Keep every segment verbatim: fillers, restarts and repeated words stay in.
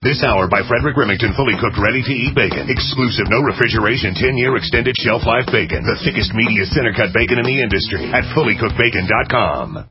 This hour by Frederick Remington, fully cooked, ready-to-eat bacon. Exclusive, no refrigeration, ten-year extended shelf life bacon. The thickest, meatiest, center-cut bacon in the industry at fully cooked bacon dot com.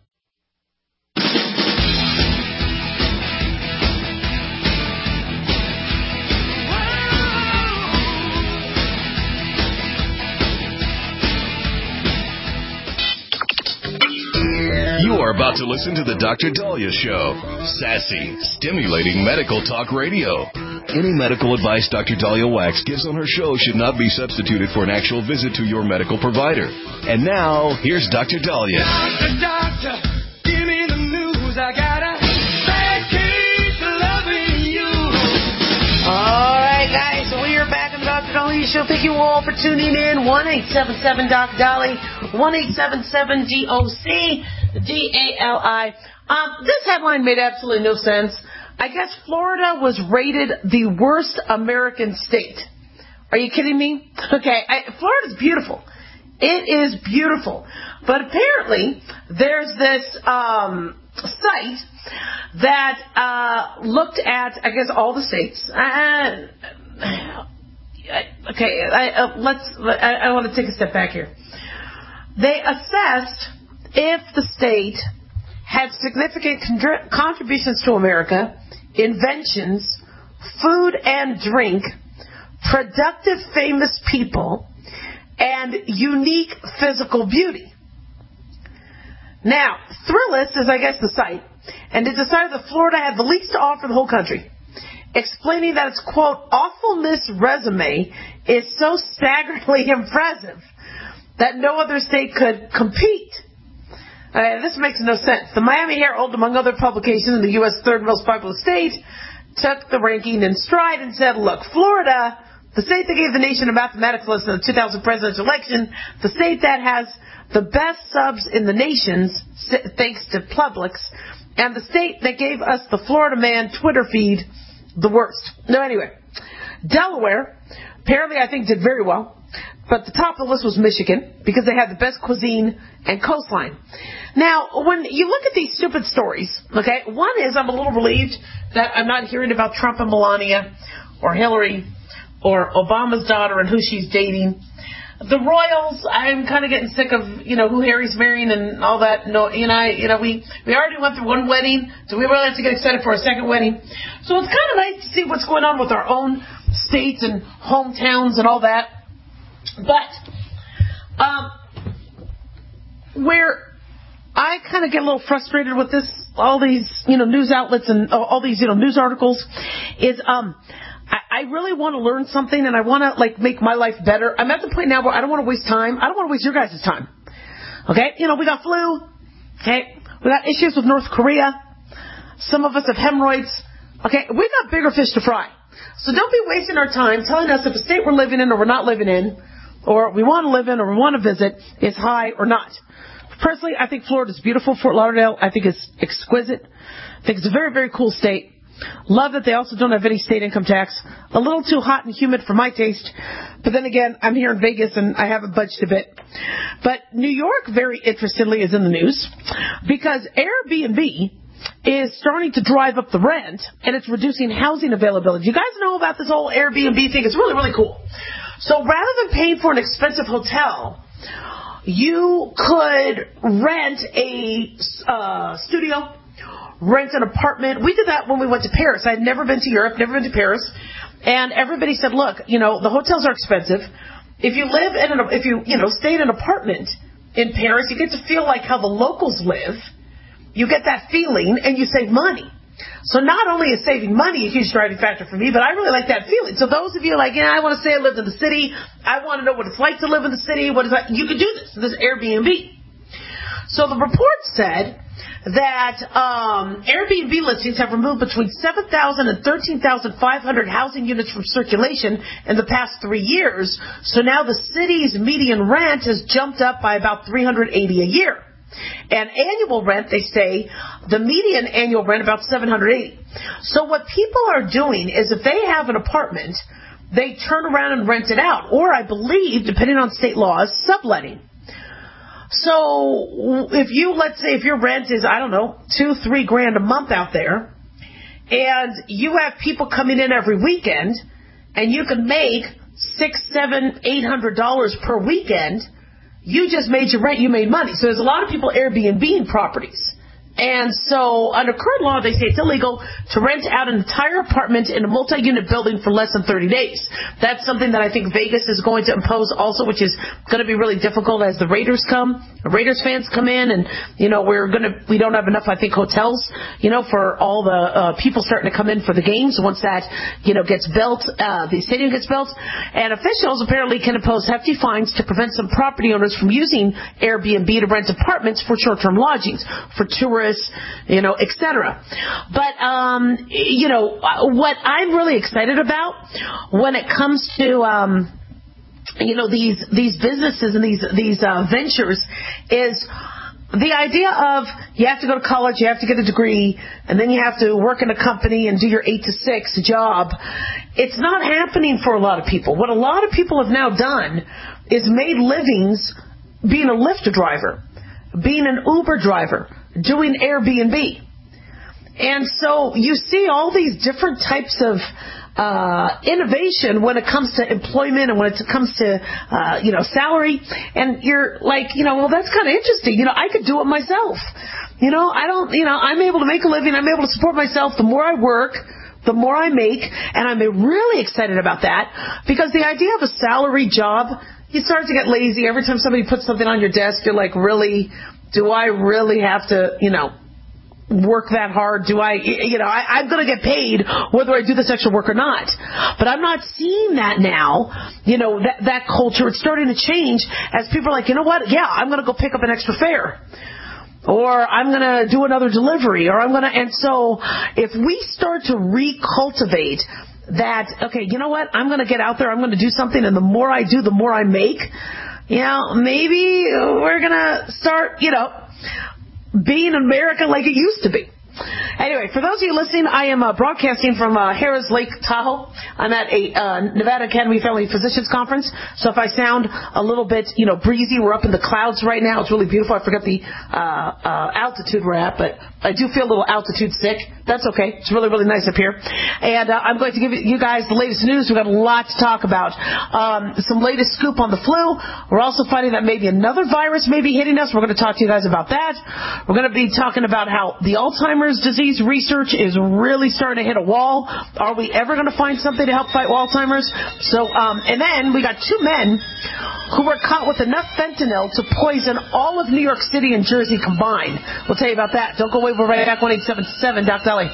You are about to listen to the Doctor Dahlia Show. Sassy, stimulating medical talk radio. Any medical advice Doctor Dahlia Wax gives on her show should not be substituted for an actual visit to your medical provider. And now, here's Doctor Dahlia. Doctor, doctor, give me the news. I got a bad case of loving you. All right, guys, we are back on the Doctor Dahlia Show. Thank you all for tuning in. one eight seven seven Doc Dolly, one eight seven seven D O C. D A L I. Um, this headline made absolutely no sense. I guess Florida was rated the worst American state. Are you kidding me? Okay, I, Florida's beautiful. It is beautiful. But apparently, there's this um, site that uh, looked at, I guess, all the states. Uh, okay, I, uh, let's. I, I want to take a step back here. They assessed if the state had significant con- contributions to America, inventions, food and drink, productive famous people, and unique physical beauty. Now, Thrillist is, I guess, the site, and it decided that Florida had the least to offer the whole country, explaining that its, quote, awfulness resume is so staggeringly impressive that no other state could compete. Uh, this makes no sense. The Miami Herald, among other publications in the U S third most populous state, took the ranking in stride and said, look, Florida, the state that gave the nation a mathematics lesson in the two thousand presidential election, the state that has the best subs in the nation, thanks to Publix, and the state that gave us the Florida Man Twitter feed, the worst. No, anyway, Delaware, apparently I think did very well. But the top of the list was Michigan, because they had the best cuisine and coastline. Now, when you look at these stupid stories, okay, one is I'm a little relieved that I'm not hearing about Trump and Melania, or Hillary, or Obama's daughter and who she's dating. The royals, I'm kind of getting sick of, you know, who Harry's marrying and all that. No, you know, you know, we, we already went through one wedding, so we really have to get excited for a second wedding. So it's kind of nice to see what's going on with our own states and hometowns and all that. But um, where I kind of get a little frustrated with this, all these, you know, news outlets and all these, you know, news articles, is um, I, I really want to learn something and I want to, like, make my life better. I'm at the point now where I don't want to waste time. I don't want to waste your guys' time. Okay? You know, we got flu. Okay? We got issues with North Korea. Some of us have hemorrhoids. Okay? We got bigger fish to fry. So don't be wasting our time telling us if a state we're living in or we're not living in, or we want to live in or we want to visit, is high or not. Personally, I think Florida is beautiful. Fort Lauderdale, I think, is exquisite. I think it's a very, very cool state. Love that they also don't have any state income tax. A little too hot and humid for my taste. But then again, I'm here in Vegas and I haven't budged a bit. But New York, very interestingly, is in the news because Airbnb is starting to drive up the rent and it's reducing housing availability. You guys know about this whole Airbnb thing? It's really, really cool. So rather than paying for an expensive hotel, you could rent a uh, studio, rent an apartment. We did that when we went to Paris. I had never been to Europe, never been to Paris. And everybody said, look, you know, the hotels are expensive. If you live in an, if you, you know, stay in an apartment in Paris, you get to feel like how the locals live. You get that feeling and you save money. So not only is saving money a huge driving factor for me, but I really like that feeling. So those of you like, yeah, I want to say I lived in the city. I want to know what it's like to live in the city. What is that? You can do this. This Airbnb. So the report said that um, Airbnb listings have removed between seven thousand and thirteen thousand five hundred housing units from circulation in the past three years. So now the city's median rent has jumped up by about three hundred eighty dollars a year. And annual rent, they say, the median annual rent about seven hundred eighty dollars. So what people are doing is if they have an apartment, they turn around and rent it out. Or I believe, depending on state laws, subletting. So if you, let's say if your rent is, I don't know, two, three grand a month out there, and you have people coming in every weekend, and you can make six, seven, eight hundred dollars per weekend. You just made your rent. You made money. So there's a lot of people Airbnb properties. And so under current law, they say it's illegal to rent out an entire apartment in a multi-unit building for less than thirty days. That's something that I think Vegas is going to impose also, which is going to be really difficult as the Raiders come. The Raiders fans come in, and, you know, we're going to, we don't have enough, I think, hotels, you know, for all the uh, people starting to come in for the games once that, you know, gets built, uh, the stadium gets built. And officials apparently can impose hefty fines to prevent some property owners from using Airbnb to rent apartments for short-term lodgings, for tourists, you know, et cetera. But, um, you know, what I'm really excited about when it comes to, um, you know, these these businesses and these these uh, ventures is the idea of you have to go to college, you have to get a degree, and then you have to work in a company and do your eight to six job. It's not happening for a lot of people. What a lot of people have now done is made livings being a Lyft driver, being an Uber driver, doing Airbnb. And so you see all these different types of uh, innovation when it comes to employment and when it comes to, uh, you know, salary. And you're like, you know, well, that's kind of interesting. You know, I could do it myself. You know, I don't, you know, I'm able to make a living. I'm able to support myself. The more I work, the more I make. And I'm really excited about that because the idea of a salary job, you start to get lazy. Every time somebody puts something on your desk, you're like, really? Do I really have to, you know, work that hard? Do I, you know, I, I'm going to get paid whether I do this extra work or not. But I'm not seeing that now, you know, that, that culture. It's starting to change as people are like, you know what? Yeah, I'm going to go pick up an extra fare. Or I'm going to do another delivery. Or I'm going to, and so if we start to recultivate that, okay, you know what? I'm going to get out there. I'm going to do something. And the more I do, the more I make. You know, maybe we're going to start, you know, being America like it used to be. Anyway, for those of you listening, I am uh, broadcasting from uh, Harrah's Lake Tahoe. I'm at a uh, Nevada Academy Family Physicians Conference. So if I sound a little bit, you know, breezy, we're up in the clouds right now. It's really beautiful. I forgot the uh, uh, altitude we're at, but I do feel a little altitude sick. That's okay. It's really, really nice up here. And uh, I'm going to give you guys the latest news. We've got a lot to talk about. Um, some latest scoop on the flu. We're also finding that maybe another virus may be hitting us. We're going to talk to you guys about that. We're going to be talking about how the Alzheimer's disease research is really starting to hit a wall. Are we ever going to find something to help fight Alzheimer's? So, um, and then we got two men who were caught with enough fentanyl to poison all of New York City and Jersey combined. We'll tell you about that. Don't go away. We're right back. one eight seven seven Doc Dolly.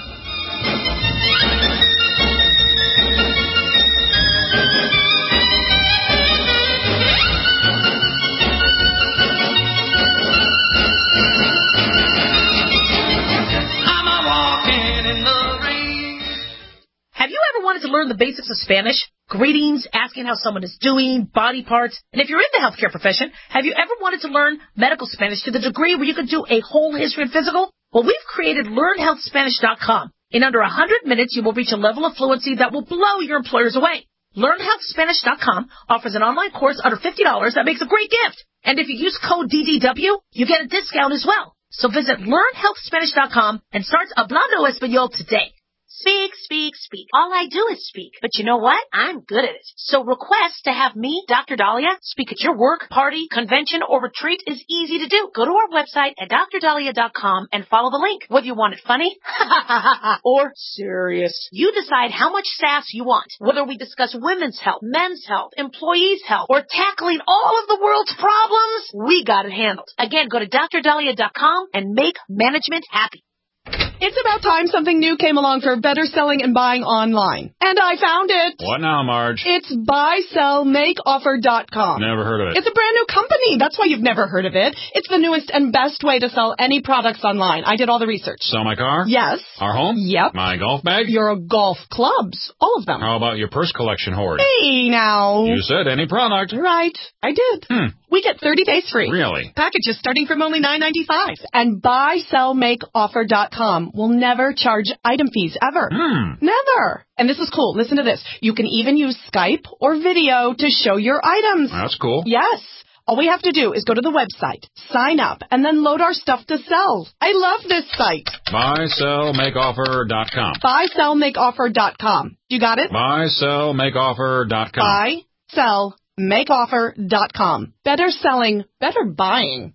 Have you ever wanted to learn the basics of Spanish? Greetings, asking how someone is doing, body parts. And if you're in the healthcare profession, have you ever wanted to learn medical Spanish to the degree where you could do a whole history and physical? Well, we've created learn health spanish dot com. In under one hundred minutes, you will reach a level of fluency that will blow your employers away. learn health spanish dot com offers an online course under fifty dollars that makes a great gift. And if you use code D D W, you get a discount as well. So visit learn health spanish dot com and start Hablando Español today. Speak, speak, speak. All I do is speak. But you know what? I'm good at it. So request to have me, Doctor Dahlia, speak at your work, party, convention, or retreat is easy to do. Go to our website at dr dahlia dot com and follow the link. Whether you want it funny or serious, you decide how much sass you want. Whether we discuss women's health, men's health, employees' health, or tackling all of the world's problems, we got it handled. Again, go to dr dahlia dot com and make management happy. It's about time something new came along for better selling and buying online. And I found it. What now, Marge? It's buy sell make offer dot com. Never heard of it. It's a brand new company. That's why you've never heard of it. It's the newest and best way to sell any products online. I did all the research. Sell my car? Yes. Our home? Yep. My golf bag? Your golf clubs. All of them. How about your purse collection hoard? Hey, now. You said any product. Right. I did. Hmm. We get thirty days free. Really? Packages starting from only nine ninety-five. And buy sell make offer dot com will never charge item fees ever. Hmm. Never. And this is cool. Listen to this. You can even use Skype or video to show your items. That's cool. Yes. All we have to do is go to the website, sign up, and then load our stuff to sell. I love this site. buy sell make offer dot com. buy sell make offer dot com. You got it? buy sell make offer dot com. buy sell make offer dot com. Better selling, better buying.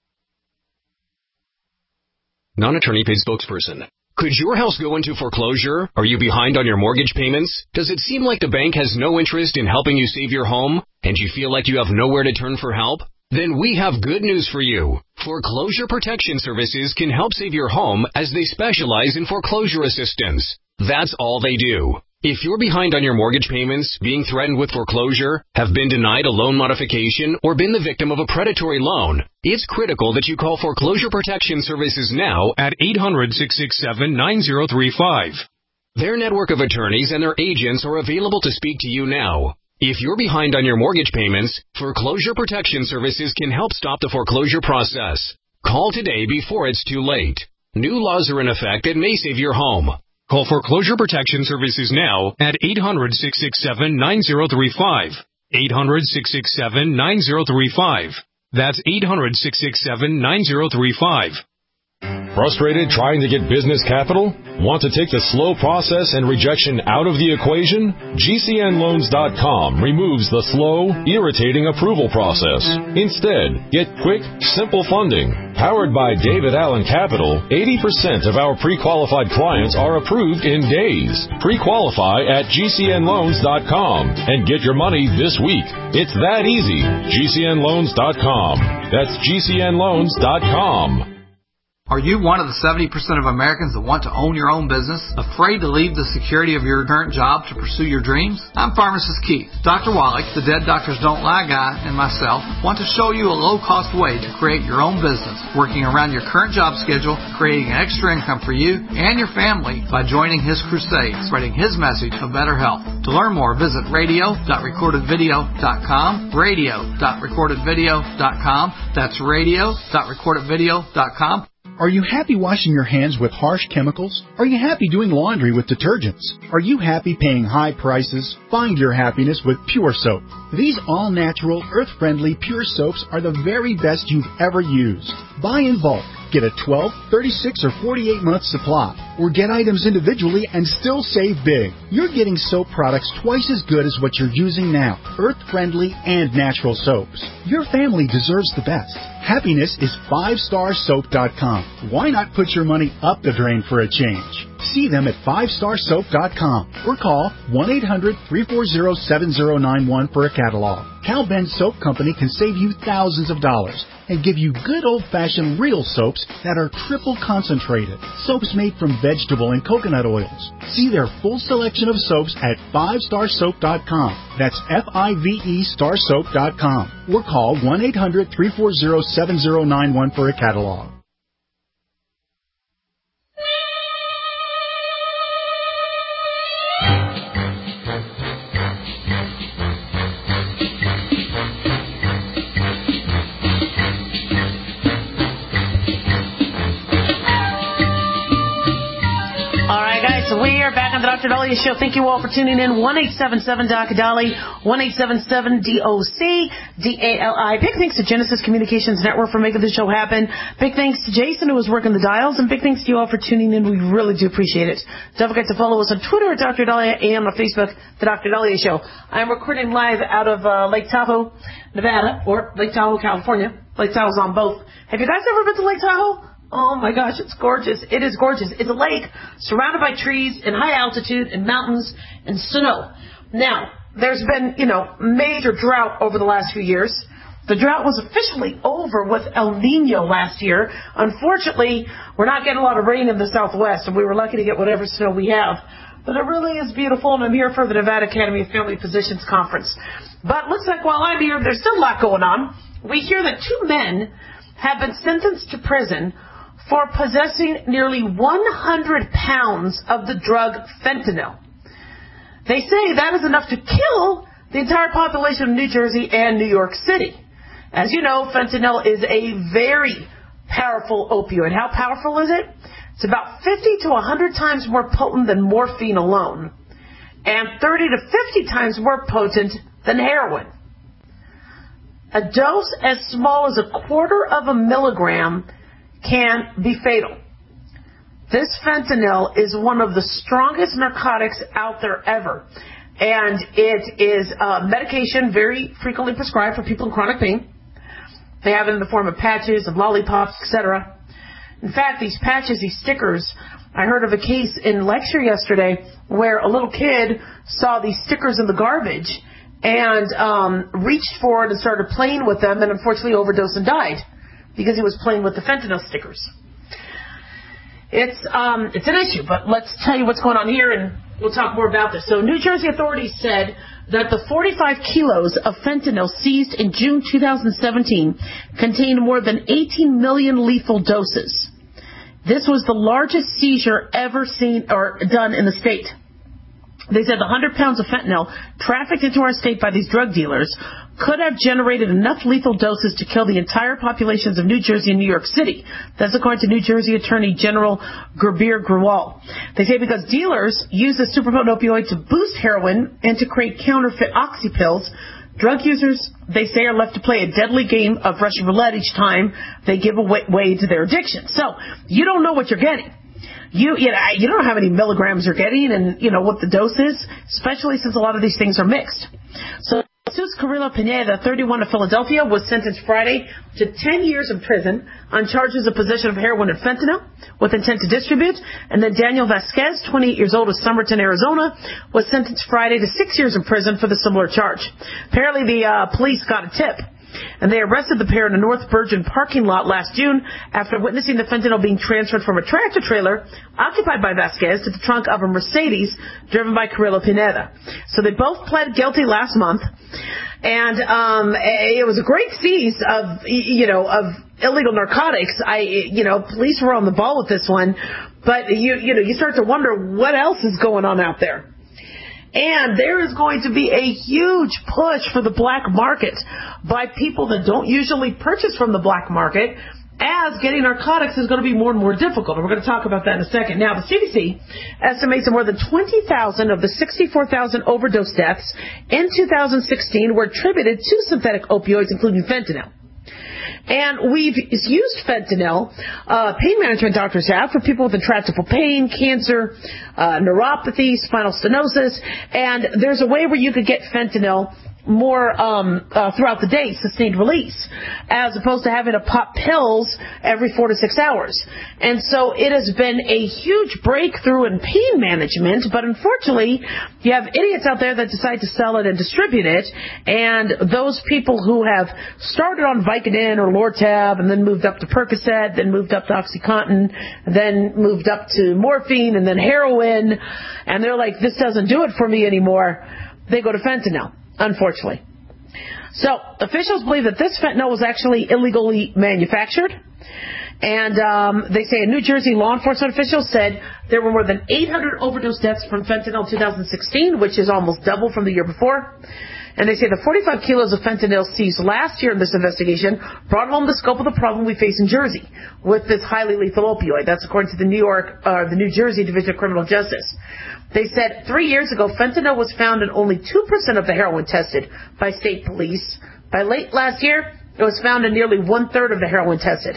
Non-attorney paid spokesperson. Could your house go into foreclosure? Are you behind on your mortgage payments? Does it seem like the bank has no interest in helping you save your home? And you feel like you have nowhere to turn for help? Then we have good news for you. Foreclosure Protection Services can help save your home as they specialize in foreclosure assistance. That's all they do. If you're behind on your mortgage payments, being threatened with foreclosure, have been denied a loan modification, or been the victim of a predatory loan, it's critical that you call Foreclosure Protection Services now at eight hundred, six six seven, nine zero three five. Their network of attorneys and their agents are available to speak to you now. If you're behind on your mortgage payments, Foreclosure Protection Services can help stop the foreclosure process. Call today before it's too late. New laws are in effect that may save your home. Call Foreclosure Protection Services now at eight hundred, six six seven, nine zero three five. eight hundred, six six seven, nine zero three five. That's eight hundred, six six seven, nine zero three five. Frustrated trying to get business capital? Want to take the slow process and rejection out of the equation? G C N loans dot com removes the slow, irritating approval process. Instead, get quick, simple funding. Powered by David Allen Capital, eighty percent of our pre-qualified clients are approved in days. Pre-qualify at G C N loans dot com and get your money this week. It's that easy. G C N loans dot com. That's G C N loans dot com. Are you one of the seventy percent of Americans that want to own your own business, afraid to leave the security of your current job to pursue your dreams? I'm Pharmacist Keith. Doctor Wallach, the Dead Doctors Don't Lie guy, and myself want to show you a low-cost way to create your own business, working around your current job schedule, creating an extra income for you and your family by joining his crusade, spreading his message of better health. To learn more, visit radio dot recorded video dot com, radio dot recorded video dot com. That's radio dot recorded video dot com. Are you happy washing your hands with harsh chemicals? Are you happy doing laundry with detergents? Are you happy paying high prices? Find your happiness with Pure Soap. These all-natural, earth-friendly Pure Soaps are the very best you've ever used. Buy in bulk. Get a twelve, thirty-six, or forty-eight month supply. Or get items individually and still save big. You're getting soap products twice as good as what you're using now. Earth-friendly and natural soaps. Your family deserves the best. Happiness is five star soap dot com. Why not put your money up the drain for a change? See them at five star soap dot com or call one eight hundred, three four zero, seven zero nine one for a catalog. Cal Ben Soap Company can save you thousands of dollars and give you good old-fashioned real soaps that are triple concentrated. Soaps made from vegetable and coconut oils. See their full selection of soaps at five star soap dot com. That's F I V E star soap dot com. Or call one eight hundred, three four zero, seven zero nine one for a catalog. We are back on the Doctor Dahlia Show. Thank you all for tuning in. one eight seven seven D O C Dali, one eight seven seven D O C D A L I. Big thanks to Genesis Communications Network for making this show happen. Big thanks to Jason, who was working the dials. And big thanks to you all for tuning in. We really do appreciate it. Don't forget to follow us on Twitter at Doctor Dahlia and on Facebook, The Doctor Dahlia Show. I'm recording live out of uh, Lake Tahoe, Nevada, or Lake Tahoe, California. Lake Tahoe's on both. Have you guys ever been to Lake Tahoe? Oh my gosh, it's gorgeous. It is gorgeous. It's a lake surrounded by trees and high altitude and mountains and snow. Now, there's been, you know, major drought over the last few years. The drought was officially over with El Nino last year. Unfortunately, we're not getting a lot of rain in the Southwest, and we were lucky to get whatever snow we have. But it really is beautiful, and I'm here for the Nevada Academy of Family Physicians Conference. But looks like while I'm here, there's still a lot going on. We hear that two men have been sentenced to prison for possessing nearly one hundred pounds of the drug fentanyl. They say that is enough to kill the entire population of New Jersey and New York City. As you know, fentanyl is a very powerful opioid. How powerful is it? It's about fifty to one hundred times more potent than morphine alone, and thirty to fifty times more potent than heroin. a dose as small as a quarter of a milligram can be fatal. This fentanyl is one of the strongest narcotics out there ever. And it is a medication very frequently prescribed for people in chronic pain. They have it in the form of patches, of lollipops, et cetera. In fact, these patches, these stickers, I heard of a case in lecture yesterday where a little kid saw these stickers in the garbage and um, reached for it and started playing with them and unfortunately overdosed and died because he was playing with the fentanyl stickers. It's um, it's an issue, but let's tell you what's going on here and we'll talk more about this. So New Jersey authorities said that the forty-five kilos of fentanyl seized in June two thousand seventeen contained more than eighteen million lethal doses. This was the largest seizure ever seen or done in the state. They said the one hundred pounds of fentanyl trafficked into our state by these drug dealers could have generated enough lethal doses to kill the entire populations of New Jersey and New York City. That's according to New Jersey Attorney General Gurbir Grewal. They say because dealers use the superpotent opioid to boost heroin and to create counterfeit oxy pills, drug users, they say, are left to play a deadly game of Russian roulette each time they give away way to their addiction. So you don't know what you're getting. You, you know, you don't know how many milligrams you're getting and, you know, what the dose is, especially since a lot of these things are mixed. So Jesus Carrillo Pineda, thirty-one, of Philadelphia, was sentenced Friday to ten years in prison on charges of possession of heroin and fentanyl with intent to distribute. And then Daniel Vasquez, twenty-eight years old, of Somerton, Arizona, was sentenced Friday to six years in prison for the similar charge. Apparently the uh, police got a tip, and they arrested the pair in a North Virgin parking lot last June after witnessing the fentanyl being transferred from a tractor trailer occupied by Vasquez to the trunk of a Mercedes driven by Carrillo Pineda. So they both pled guilty last month, and um, it was a great seize of, you know, of illegal narcotics. I, you know, police were on the ball with this one, but you, you know, you start to wonder what else is going on out there. And there is going to be a huge push for the black market by people that don't usually purchase from the black market, as getting narcotics is going to be more and more difficult. And we're going to talk about that in a second. Now, the C D C estimates that more than twenty thousand of the sixty-four thousand overdose deaths in two thousand sixteen were attributed to synthetic opioids, including fentanyl. And we've used fentanyl, uh, pain management doctors have, for people with intractable pain, cancer, uh, neuropathy, spinal stenosis. And there's a way where you could get fentanyl more um, uh, throughout the day, sustained release, as opposed to having to pop pills every four to six hours. And so it has been a huge breakthrough in pain management, but unfortunately, you have idiots out there that decide to sell it and distribute it, and those people who have started on Vicodin or Lortab and then moved up to Percocet, then moved up to OxyContin, then moved up to morphine and then heroin, and they're like, this doesn't do it for me anymore, they go to fentanyl. Unfortunately. So, officials believe that this fentanyl was actually illegally manufactured. And um, they say a New Jersey law enforcement official said there were more than eight hundred overdose deaths from fentanyl in two thousand sixteen, which is almost double from the year before. And they say the forty-five kilos of fentanyl seized last year in this investigation brought home the scope of the problem we face in Jersey with this highly lethal opioid. That's according to the New York, uh, the New Jersey Division of Criminal Justice. They said three years ago, fentanyl was found in only two percent of the heroin tested by state police. By late last year, it was found in nearly one-third of the heroin tested.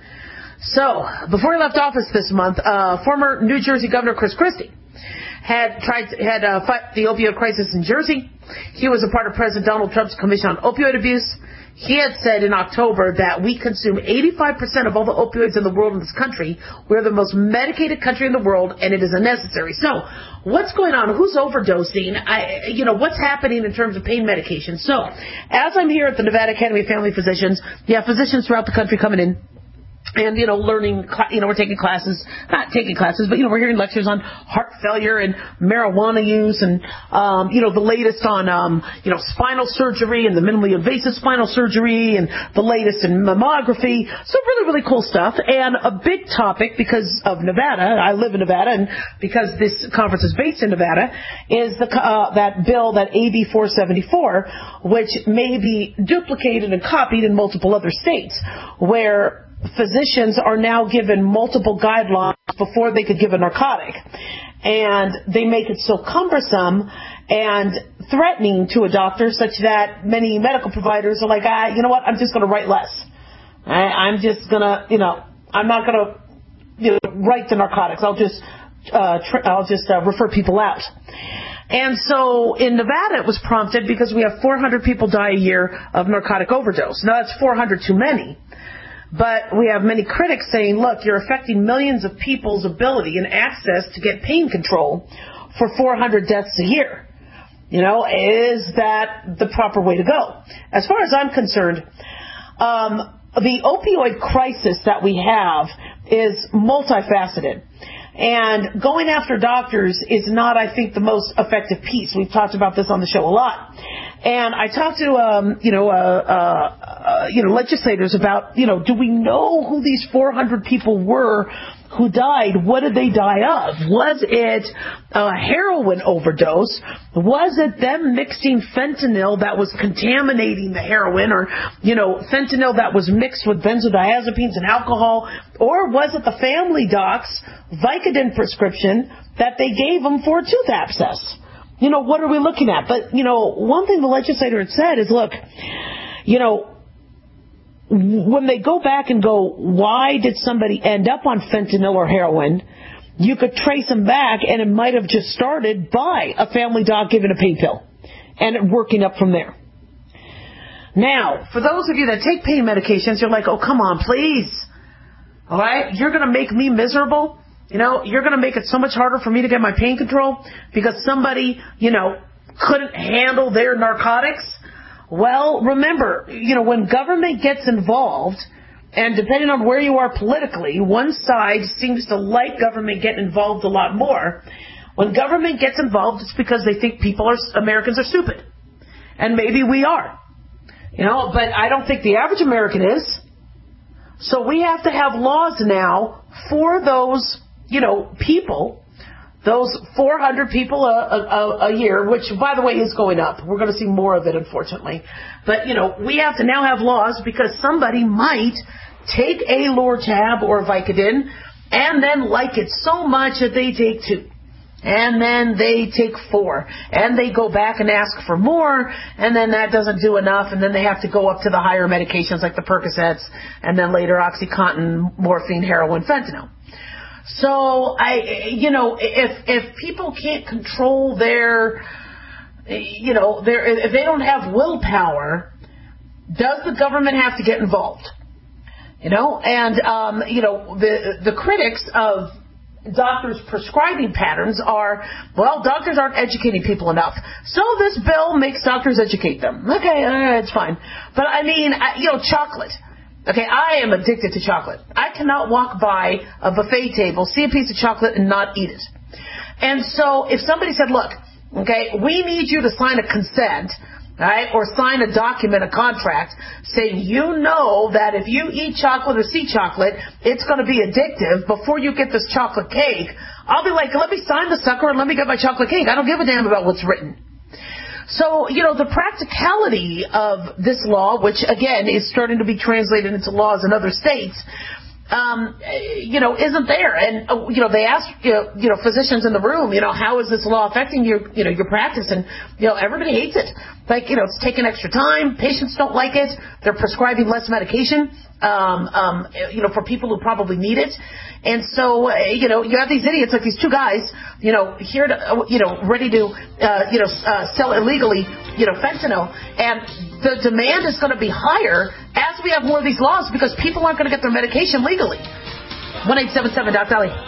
So, before he left office this month, uh, former New Jersey Governor Chris Christie had tried to, had uh, fight the opioid crisis in Jersey. He was a part of President Donald Trump's Commission on Opioid Abuse. He had said in October that we consume eighty-five percent of all the opioids in the world in this country. We're the most medicated country in the world, and it is unnecessary. So, what's going on? Who's overdosing? I, you know, what's happening in terms of pain medication? So, as I'm here at the Nevada Academy of Family Physicians, you have physicians throughout the country coming in. And, you know, learning, you know, we're taking classes, not taking classes, but, you know, we're hearing lectures on heart failure and marijuana use and, um, you know, the latest on, um, you know, spinal surgery and the minimally invasive spinal surgery and the latest in mammography. So really, really cool stuff. And a big topic because of Nevada, I live in Nevada, and because this conference is based in Nevada, is the, uh, that bill, that A B four seventy-four, which may be duplicated and copied in multiple other states, where physicians are now given multiple guidelines before they could give a narcotic. And they make it so cumbersome, and threatening to a doctor, such that many medical providers are like, ah, you know what, I'm just going to write less. I, I'm just going to, you know, I'm not going to you know, write the narcotics. I'll just, uh, tr- I'll just uh, refer people out. And so in Nevada, it was prompted because we have four hundred people die a year of narcotic overdose. Now, that's four hundred too many. But we have many critics saying, look, you're affecting millions of people's ability and access to get pain control for four hundred deaths a year. You know, is that the proper way to go? As far as I'm concerned, um, the opioid crisis that we have is multifaceted. And going after doctors is not, I think, the most effective piece. We've talked about this on the show a lot. And I talked to, um, you know, uh, uh, uh, you know, legislators about, you know, do we know who these four hundred people were who died? What did they die of? Was it a heroin overdose? Was it them mixing fentanyl that was contaminating the heroin, or, you know, fentanyl that was mixed with benzodiazepines and alcohol? Or was it the family doc's Vicodin prescription that they gave them for a tooth abscess? You know, what are we looking at? But, you know, one thing the legislator had said is, look, you know, when they go back and go, why did somebody end up on fentanyl or heroin, you could trace them back, and it might have just started by a family doc giving a pain pill and it working up from there. Now, for those of you that take pain medications, you're like, oh, come on, please. All right? You're going to make me miserable? You know, you're going to make it so much harder for me to get my pain control because somebody, you know, couldn't handle their narcotics? Well, remember, you know, when government gets involved, and depending on where you are politically, one side seems to like government getting involved a lot more. When government gets involved, it's because they think people are, Americans are stupid. And maybe we are. You know, but I don't think the average American is. So we have to have laws now for those, you know, people, those four hundred people a, a, a year, which, by the way, is going up. We're going to see more of it, unfortunately. But, you know, we have to now have laws because somebody might take a Lortab or Vicodin and then like it so much that they take two. And then they take four. And they go back and ask for more. And then that doesn't do enough. And then they have to go up to the higher medications like the Percocets. And then later OxyContin, morphine, heroin, fentanyl. So, I, you know, if if people can't control their, you know, their, if they don't have willpower, does the government have to get involved? You know, and, um, you know, the the critics of doctors' prescribing patterns are, well, doctors aren't educating people enough. So this bill makes doctors educate them. Okay, uh, it's fine. But, I mean, I, you know, chocolate. Okay, I am addicted to chocolate. I cannot walk by a buffet table, see a piece of chocolate, and not eat it. And so if somebody said, look, okay, we need you to sign a consent, right, or sign a document, a contract, saying you know that if you eat chocolate or see chocolate, it's going to be addictive before you get this chocolate cake, I'll be like, let me sign the sucker and let me get my chocolate cake. I don't give a damn about what's written. So, you know, the practicality of this law, which, again, is starting to be translated into laws in other states, um, you know, isn't there. And, uh, you know, they asked, you know, you know, physicians in the room, you know, how is this law affecting your, you know, your practice? And, you know, everybody hates it. Like, you know, it's taking extra time. Patients don't like it. They're prescribing less medication, um, um, you know, for people who probably need it. And so, uh, you know, you have these idiots like these two guys, you know, here to, uh, you know, ready to, uh, you know, uh, sell illegally, you know, fentanyl. And the demand is going to be higher as we have more of these laws because people aren't going to get their medication legally. one eight seven seven Doc Dolly.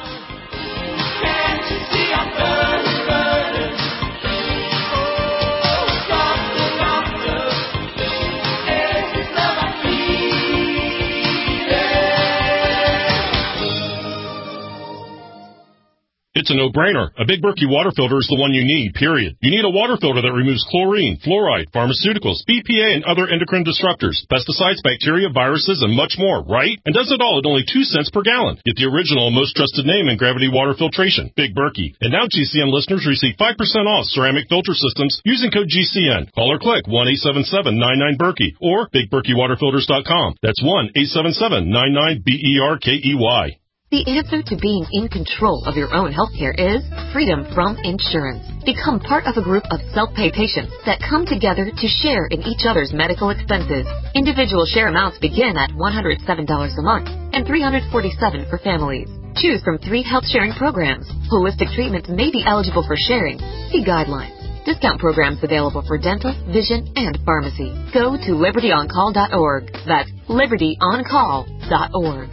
It's a no-brainer. A Big Berkey water filter is the one you need, period. You need a water filter that removes chlorine, fluoride, pharmaceuticals, B P A, and other endocrine disruptors, pesticides, bacteria, viruses, and much more, right? And does it all at only two cents per gallon. Get the original, most trusted name in gravity water filtration, Big Berkey. And now G C N listeners receive five percent off ceramic filter systems using code G C N. Call or click one eight seven seven nine nine Berkey or big berkey water filters dot com. That's one eight seven seven nine nine B E R K E Y. The answer to being in control of your own healthcare is freedom from insurance. Become part of a group of self-pay patients that come together to share in each other's medical expenses. Individual share amounts begin at one hundred seven dollars a month and three hundred forty-seven dollars for families. Choose from three health sharing programs. Holistic treatments may be eligible for sharing. See guidelines. Discount programs available for dental, vision, and pharmacy. Go to liberty on call dot org. That's liberty on call dot org.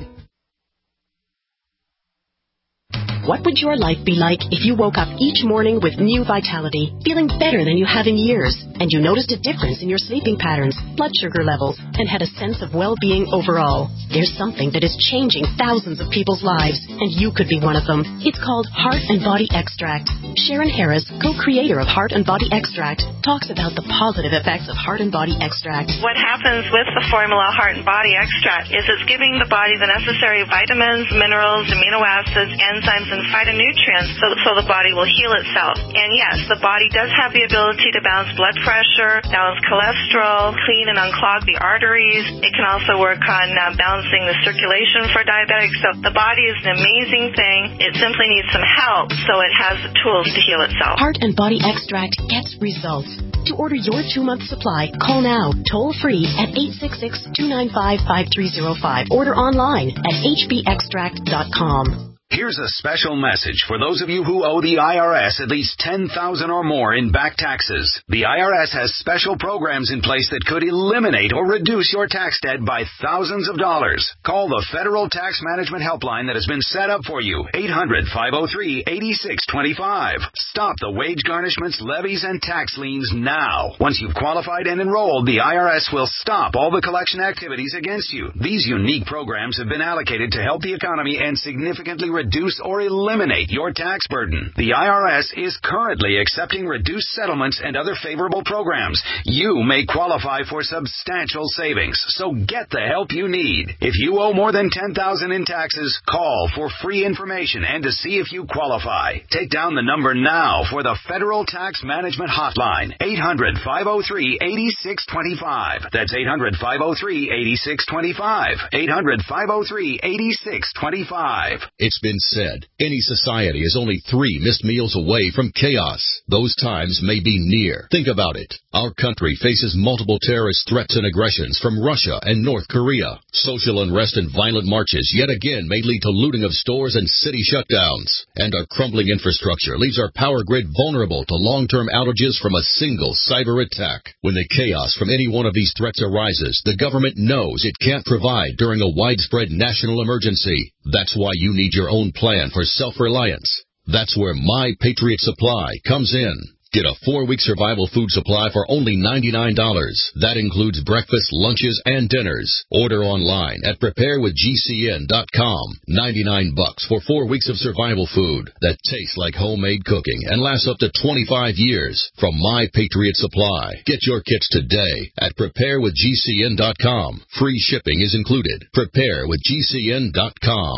What would your life be like if you woke up each morning with new vitality, feeling better than you have in years, and you noticed a difference in your sleeping patterns, blood sugar levels, and had a sense of well-being overall? There's something that is changing thousands of people's lives, and you could be one of them. It's called Heart and Body Extract. Sharon Harris, co-creator of Heart and Body Extract, talks about the positive effects of Heart and Body Extract. What happens with the formula Heart and Body Extract is it's giving the body the necessary vitamins, minerals, amino acids, enzymes, and phytonutrients so, so the body will heal itself. And yes, the body does have the ability to balance blood pressure, balance cholesterol, clean and unclog the arteries. It can also work on uh, balancing the circulation for diabetics. So the body is an amazing thing. It simply needs some help so it has the tools to heal itself. Heart and Body Extract gets results. To order your two-month supply, call now, toll-free at eight six six, two nine five, five three zero five. Order online at h b extract dot com. Here's a special message for those of you who owe the I R S at least ten thousand dollars or more in back taxes. The I R S has special programs in place that could eliminate or reduce your tax debt by thousands of dollars. Call the Federal Tax Management Helpline that has been set up for you, eight hundred, five oh three, eight six two five. Stop the wage garnishments, levies, and tax liens now. Once you've qualified and enrolled, the I R S will stop all the collection activities against you. These unique programs have been allocated to help the economy and significantly reduce or eliminate your tax burden. The I R S is currently accepting reduced settlements and other favorable programs. You may qualify for substantial savings, so get the help you need. If you owe more than ten thousand dollars in taxes, call for free information and to see if you qualify. Take down the number now for the Federal Tax Management Hotline, eight hundred, five oh three, eight six two five. That's eight hundred, five oh three, eight six two five. eight hundred, five oh three, eight six two five. It's been said, any society is only three missed meals away from chaos. Those times may be near. Think about it. Our country faces multiple terrorist threats and aggressions from Russia and North Korea. Social unrest and violent marches yet again may lead to looting of stores and city shutdowns. And our crumbling infrastructure leaves our power grid vulnerable to long-term outages from a single cyber attack. When the chaos from any one of these threats arises, the government knows it can't provide during a widespread national emergency. That's why you need your own plan for self-reliance. That's where My Patriot Supply comes in. Get a four-week survival food supply for only ninety-nine dollars. That includes breakfast, lunches, and dinners. Order online at prepare with G C N dot com. ninety-nine bucks for four weeks of survival food that tastes like homemade cooking and lasts up to twenty-five years from My Patriot Supply. Get your kits today at prepare with G C N dot com. Free shipping is included. prepare with G C N dot com.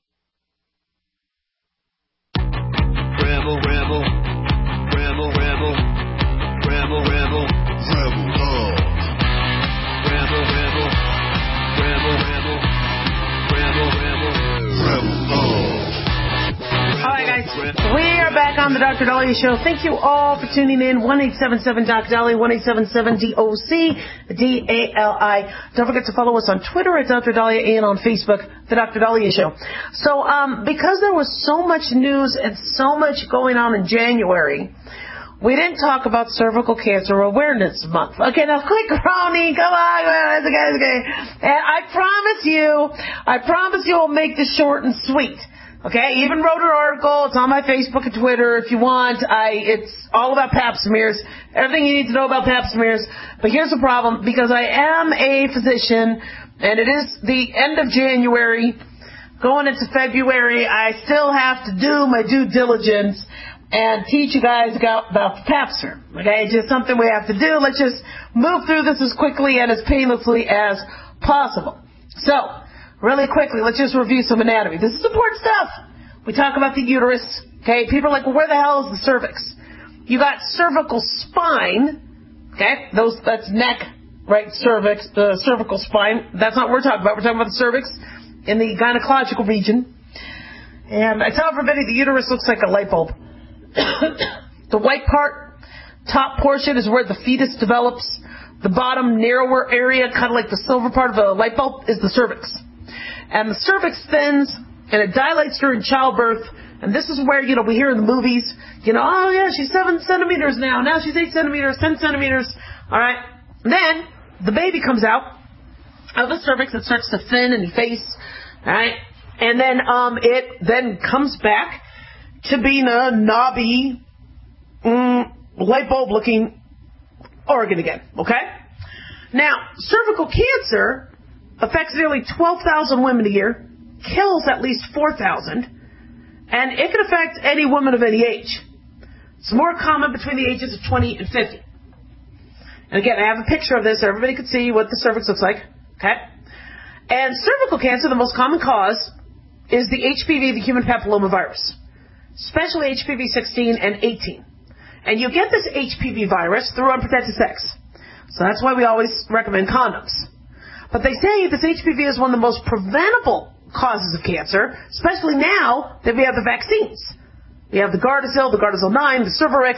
Rebel, rebel, rebel, rebel, rebel, rebel, rebel love. Rebel, rebel, rebel, rebel, rebel, rebel, rebel love. All right, guys, we are back on the Doctor Dahlia Show. Thank you all for tuning in. one eight seven seven Doc Dahlia, one eight seven seven D O C D A L I. Don't forget to follow us on Twitter at Doctor Dahlia and on Facebook, The Doctor Dahlia Show. So, um, because there was so much news and so much going on in January, we didn't talk about Cervical Cancer Awareness Month. Okay, now quick, Ronnie, come on, okay. And I promise you, I promise you I'll make this short and sweet. Okay, even wrote an article. It's on my Facebook and Twitter if you want. I, it's all about pap smears. Everything you need to know about pap smears. But here's the problem. Because I am a physician, and it is the end of January, going into February, I still have to do my due diligence and teach you guys about, about the pap smear. Okay, it's just something we have to do. Let's just move through this as quickly and as painlessly as possible. So, really quickly, let's just review some anatomy. This is important stuff. We talk about the uterus. Okay, people are like, well, where the hell is the cervix? You got cervical spine. Okay, those that's neck, right? Cervix, the cervical spine. That's not what we're talking about. We're talking about the cervix in the gynecological region. And I tell everybody the uterus looks like a light bulb. The white part, top portion, is where the fetus develops. The bottom, narrower area, kind of like the silver part of a light bulb, is the cervix. And the cervix thins, and it dilates during childbirth. And this is where, you know, we hear in the movies, you know, oh, yeah, she's seven centimeters now. Now she's eight centimeters, ten centimeters. All right. And then the baby comes out of the cervix. It starts to thin and efface. All right. And then um, it then comes back to being a knobby, mm, light bulb looking organ again. Okay? Now, cervical cancer affects nearly twelve thousand women a year, kills at least four thousand, and it can affect any woman of any age. It's more common between the ages of twenty and fifty. And again, I have a picture of this so everybody can see what the cervix looks like. Okay? And cervical cancer, the most common cause, is the H P V, the human papillomavirus, especially H P V sixteen and eighteen. And you get this H P V virus through unprotected sex. So that's why we always recommend condoms. But they say this H P V is one of the most preventable causes of cancer, especially now that we have the vaccines. We have the Gardasil, the Gardasil nine, the Cervarix.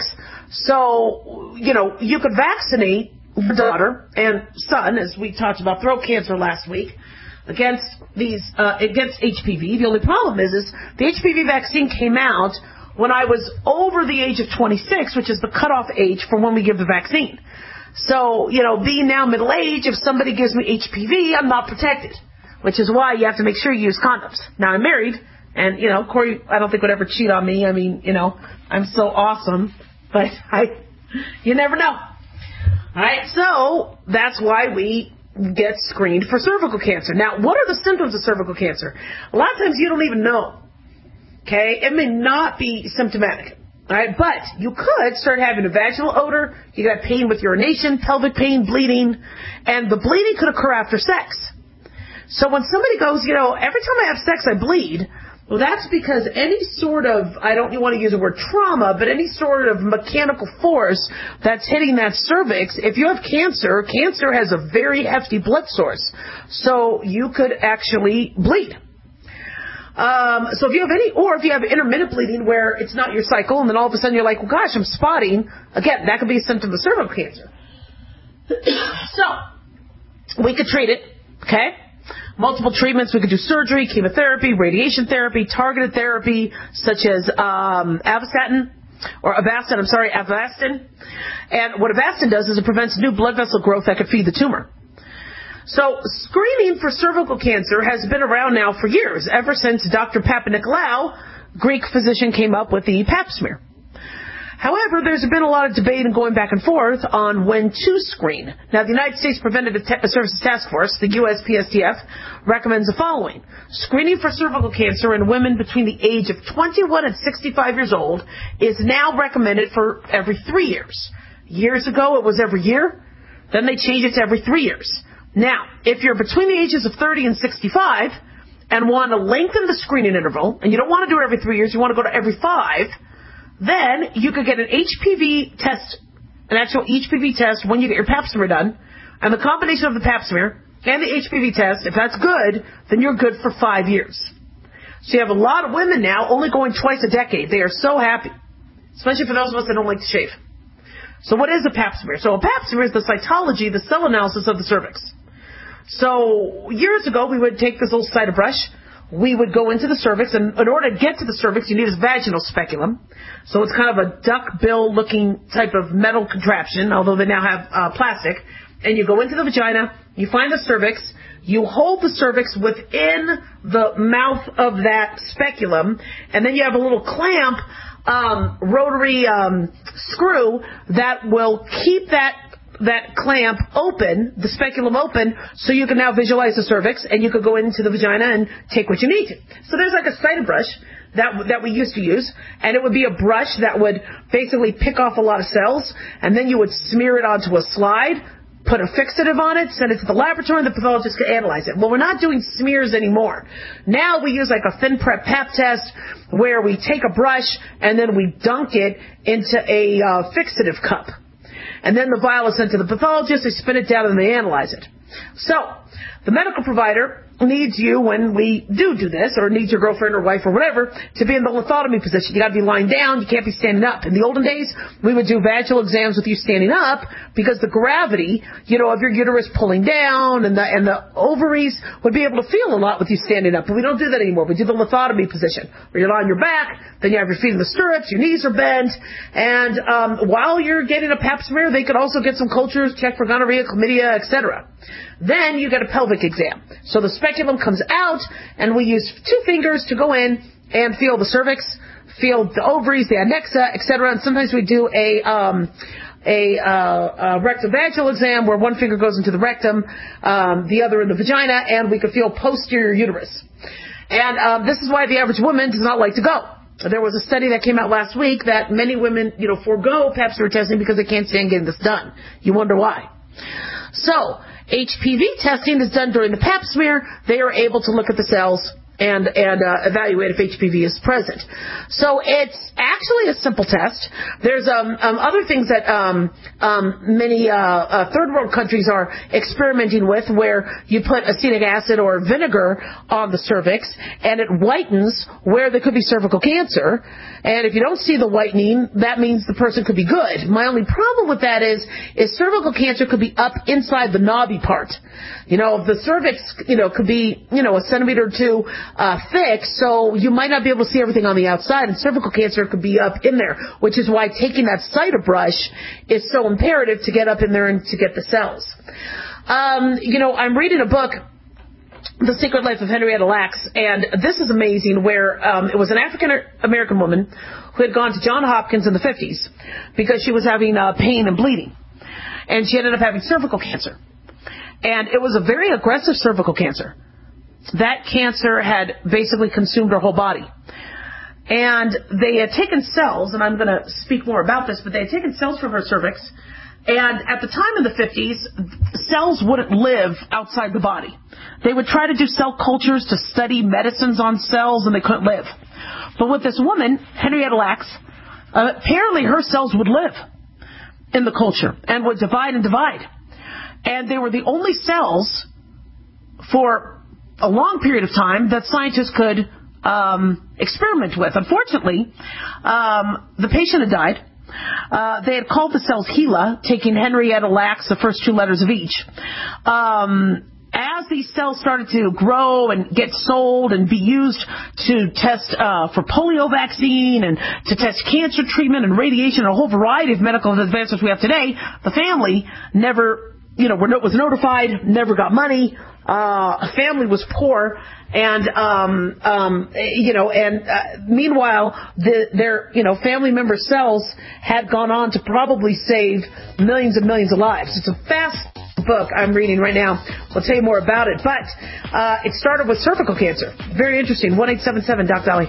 So, you know, you could vaccinate your daughter and son, as we talked about throat cancer last week, against these, uh, against H P V. The only problem is, is the H P V vaccine came out when I was over the age of twenty-six, which is the cutoff age for when we give the vaccine. So, you know, being now middle age, if somebody gives me H P V, I'm not protected, which is why you have to make sure you use condoms. Now, I'm married, and, you know, Corey, I don't think would ever cheat on me. I mean, you know, I'm so awesome, but I, you never know. All right, so that's why we get screened for cervical cancer. Now, what are the symptoms of cervical cancer? A lot of times you don't even know. Okay, it may not be symptomatic. All right, but you could start having a vaginal odor. You got pain with urination, pelvic pain, bleeding, and the bleeding could occur after sex. So when somebody goes, you know, every time I have sex, I bleed. Well, that's because any sort of, I don't want to use the word trauma, but any sort of mechanical force that's hitting that cervix, if you have cancer, cancer has a very hefty blood source. So you could actually bleed. Um, so if you have any, or if you have intermittent bleeding where it's not your cycle, and then all of a sudden you're like, well, gosh, I'm spotting, again, that could be a symptom of cervical cancer. So, we could treat it, okay? Multiple treatments. We could do surgery, chemotherapy, radiation therapy, targeted therapy, such as um, Avastin, or Avastin, I'm sorry, Avastin. And what Avastin does is it prevents new blood vessel growth that could feed the tumor. So screening for cervical cancer has been around now for years, ever since Doctor Papanikolaou, Greek physician, came up with the pap smear. However, there's been a lot of debate and going back and forth on when to screen. Now, the United States Preventative Te- Services Task Force, the U S P S T F, recommends the following. Screening for cervical cancer in women between the age of twenty-one and sixty-five years old is now recommended for every three years. Years ago, it was every year. Then they changed it to every three years. Now, if you're between the ages of thirty and sixty-five and want to lengthen the screening interval, and you don't want to do it every three years, you want to go to every five, then you could get an H P V test, an actual H P V test when you get your pap smear done, and the combination of the pap smear and the H P V test, if that's good, then you're good for five years. So you have a lot of women now only going twice a decade. They are so happy, especially for those of us that don't like to shave. So what is a pap smear? So a pap smear is the cytology, the cell analysis of the cervix. So years ago, we would take this little cider brush. We would go into the cervix, and in order to get to the cervix, you need a vaginal speculum. So it's kind of a duck bill-looking type of metal contraption, although they now have uh, plastic. And you go into the vagina, you find the cervix, you hold the cervix within the mouth of that speculum, and then you have a little clamp, um, rotary um, screw that will keep that that clamp open, the speculum open, so you can now visualize the cervix, and you could go into the vagina and take what you need to. So there's like a cider brush that that we used to use, and it would be a brush that would basically pick off a lot of cells, and then you would smear it onto a slide, put a fixative on it, send it to the laboratory, and the pathologist could analyze it. Well, we're not doing smears anymore. Now we use like a thin prep pap test where we take a brush and then we dunk it into a uh, fixative cup. And then the vial is sent to the pathologist, they spin it down, and they analyze it. So, the medical provider needs you when we do do this, or needs your girlfriend or wife or whatever, to be in the lithotomy position. You got to be lying down. You can't be standing up. In the olden days, we would do vaginal exams with you standing up because the gravity, you know, of your uterus pulling down and the and the ovaries would be able to feel a lot with you standing up. But we don't do that anymore. We do the lithotomy position, where you're on your back, then you have your feet in the stirrups, your knees are bent, and um, while you're getting a pap smear, they could also get some cultures, check for gonorrhea, chlamydia, et cetera. Then you get a pelvic exam. So the speculum comes out, and we use two fingers to go in and feel the cervix, feel the ovaries, the adnexa, et cetera. And sometimes we do a um, a, uh, a rectovaginal exam where one finger goes into the rectum, um, the other in the vagina, and we can feel posterior uterus. And um, this is why the average woman does not like to go. There was a study that came out last week that many women, you know, forego pap smear testing because they can't stand getting this done. You wonder why. So, H P V testing is done during the pap smear. They are able to look at the cells and and uh, evaluate if H P V is present. So it's actually a simple test. There's um, um other things that um um many uh, uh third world countries are experimenting with, where you put acetic acid or vinegar on the cervix and it whitens where there could be cervical cancer. And if you don't see the whitening, that means the person could be good. My only problem with that is is cervical cancer could be up inside the knobby part. You know, the cervix, you know, could be, you know, a centimeter or two uh, thick, so you might not be able to see everything on the outside, and cervical cancer could be up in there, which is why taking that Cytobrush is so imperative to get up in there and to get the cells. Um, you know, I'm reading a book, The Secret Life of Henrietta Lacks, and this is amazing, where um, it was an African-American woman who had gone to Johns Hopkins in the fifties because she was having uh, pain and bleeding, and she ended up having cervical cancer. And it was a very aggressive cervical cancer. That cancer had basically consumed her whole body. And they had taken cells, and I'm going to speak more about this, but they had taken cells from her cervix, and at the time in the fifties, cells wouldn't live outside the body. They would try to do cell cultures to study medicines on cells, and they couldn't live. But with this woman, Henrietta Lacks, uh, apparently her cells would live in the culture and would divide and divide. And they were the only cells for a long period of time that scientists could um, experiment with. Unfortunately, um, the patient had died. Uh, they had called the cells HeLa, taking Henrietta Lacks, the first two letters of each. Um, as these cells started to grow and get sold and be used to test uh, for polio vaccine and to test cancer treatment and radiation and a whole variety of medical advances we have today, the family never... you know, was notified, never got money, uh, family was poor, and, um, um, you know, and, uh, meanwhile, the, their, you know, family member cells had gone on to probably save millions and millions of lives. It's a fast book I'm reading right now. I'll tell you more about it, but, uh, it started with cervical cancer. Very interesting. one eight seven seven Doc Dolly.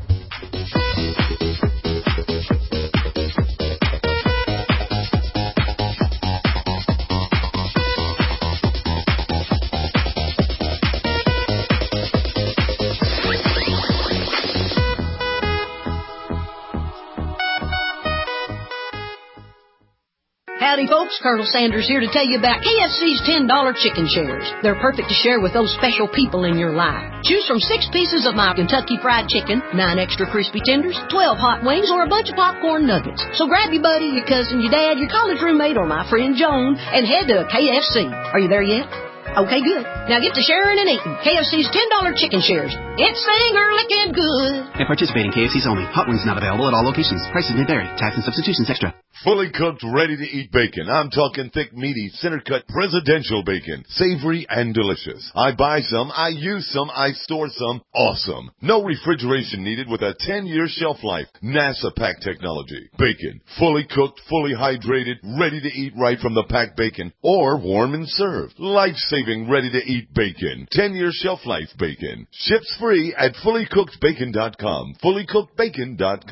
Howdy folks, Colonel Sanders here to tell you about K F C's ten dollar chicken shares. They're perfect to share with those special people in your life. Choose from six pieces of my Kentucky Fried Chicken, nine extra crispy tenders, twelve hot wings, or a bunch of popcorn nuggets. So grab your buddy, your cousin, your dad, your college roommate, or my friend Joan, and head to K F C. Are you there yet? Okay, good. Now get to sharing and eating. K F C's ten dollar chicken shares. It's finger-licking good. And participating K F C's only. Hot wings not available at all locations. Prices may vary. Tax and substitutions extra. Fully cooked, ready-to-eat bacon. I'm talking thick, meaty, center-cut, presidential bacon. Savory and delicious. I buy some, I use some, I store some. Awesome. No refrigeration needed with a ten-year shelf life. NASA pack technology. Bacon. Fully cooked, fully hydrated, ready to eat right from the packed bacon. Or warm and served. Life-saving, ready-to-eat bacon. ten-year shelf life bacon. Ships free at fully cooked bacon dot com. fully cooked bacon dot com.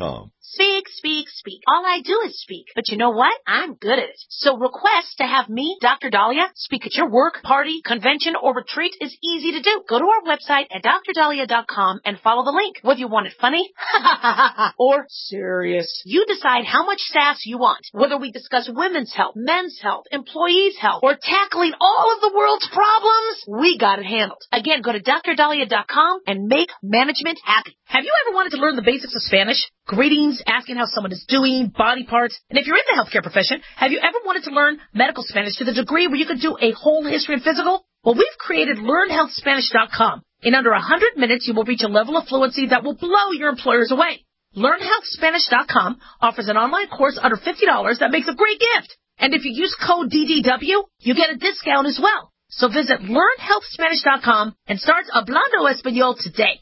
Speak, speak, speak. All I do is speak. But you know what? I'm good at it. So request to have me, Doctor Dahlia, speak at your work, party, convention, or retreat is easy to do. Go to our website at dr dahlia dot com and follow the link. Whether you want it funny or serious, you decide how much sass you want. Whether we discuss women's health, men's health, employees' health, or tackling all of the world's problems, we got it handled. Again, go to dr dahlia dot com and make management happy. Have you ever wanted to learn the basics of Spanish? Greetings, asking how someone is doing, body parts. And if you're in the healthcare profession, have you ever wanted to learn medical Spanish to the degree where you could do a whole history and physical? Well, we've created learn health spanish dot com. In under one hundred minutes, you will reach a level of fluency that will blow your employers away. learn health spanish dot com offers an online course under fifty dollars that makes a great gift. And if you use code D D W, you get a discount as well. So visit learn health spanish dot com and start Hablando Español today.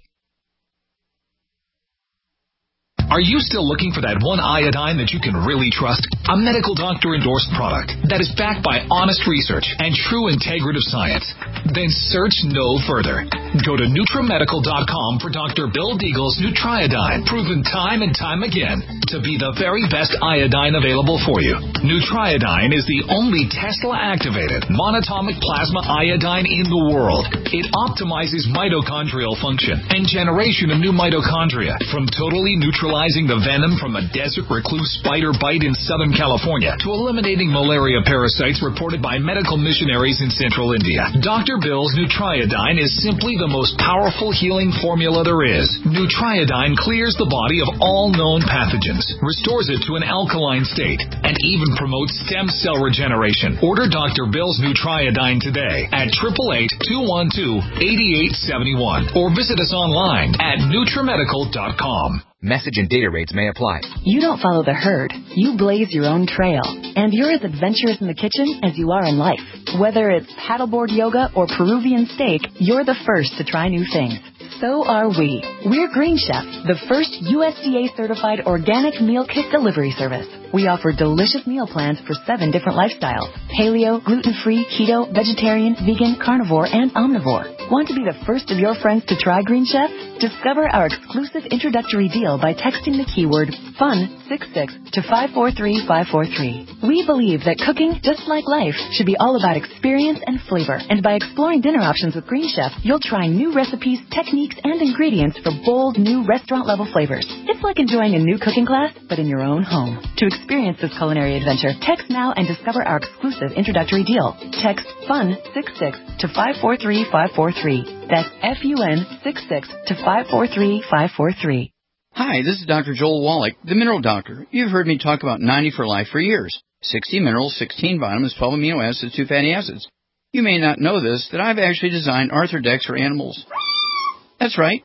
Are you still looking for that one iodine that you can really trust? A medical doctor endorsed product that is backed by honest research and true integrative science? Then search no further. Go to nutramedical dot com for Doctor Bill Deagle's Nutriodine, proven time and time again to be the very best iodine available for you. Nutriodine is the only Tesla-activated monatomic plasma iodine in the world. It optimizes mitochondrial function and generation of new mitochondria from totally neutralizing the venom from a desert recluse spider bite in Southern California to eliminating malaria parasites reported by medical missionaries in central India. Doctor Bill's Nutriodine is simply the most powerful healing formula there is. Nutriodine clears the body of all known pathogens, restores it to an alkaline state, and even promotes stem cell regeneration. Order Doctor Bill's Nutriodine today at eight eight eight, two one two, eight eight seven one or visit us online at nutramedical dot com. Message and data rates may apply. You don't follow the herd. You blaze your own trail. And you're as adventurous in the kitchen as you are in life. Whether it's paddleboard yoga or Peruvian steak, you're the first to try new things. So are we. We're Green Chef, the first U S D A-certified organic meal kit delivery service. We offer delicious meal plans for seven different lifestyles: paleo, gluten-free, keto, vegetarian, vegan, carnivore, and omnivore. Want to be the first of your friends to try Green Chef? Discover our exclusive introductory deal by texting the keyword FUN sixty-six to five four three five four three. We believe that cooking, just like life, should be all about experience and flavor. And by exploring dinner options with Green Chef, you'll try new recipes, techniques, and ingredients for bold, new restaurant-level flavors. It's like enjoying a new cooking class, but in your own home. To experience this culinary adventure, text now and discover our exclusive introductory deal. Text FUN sixty-six to five four three five four three. That's F U N sixty-six to five four three five four three. Hi, this is Doctor Joel Wallach, the Mineral Doctor. You've heard me talk about ninety for Life for years. sixty minerals, sixteen vitamins, twelve amino acids, two fatty acids. You may not know this, that I've actually designed Arthrodex for animals. That's right.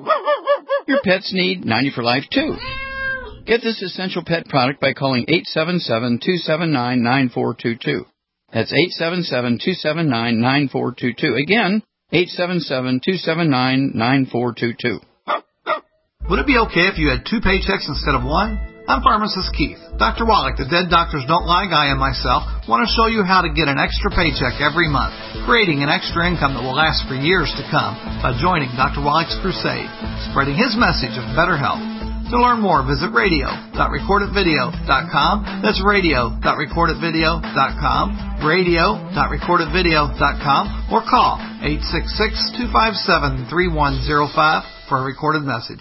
Your pets need ninety for Life, too. Get this essential pet product by calling eight seven seven, two seven nine, nine four two two. That's eight seven seven, two seven nine, nine four two two. Again, eight seven seven, two seven nine, nine four two two. Would it be okay if you had two paychecks instead of one? I'm Pharmacist Keith. Doctor Wallach, the Dead Doctors Don't Lie guy, and myself want to show you how to get an extra paycheck every month, creating an extra income that will last for years to come by joining Doctor Wallach's crusade, spreading his message of better health. To learn more, visit radio dot record it video dot com. That's radio dot record it video dot com, radio dot record it video dot com, or call eight six six, two five seven, three one zero five for a recorded message.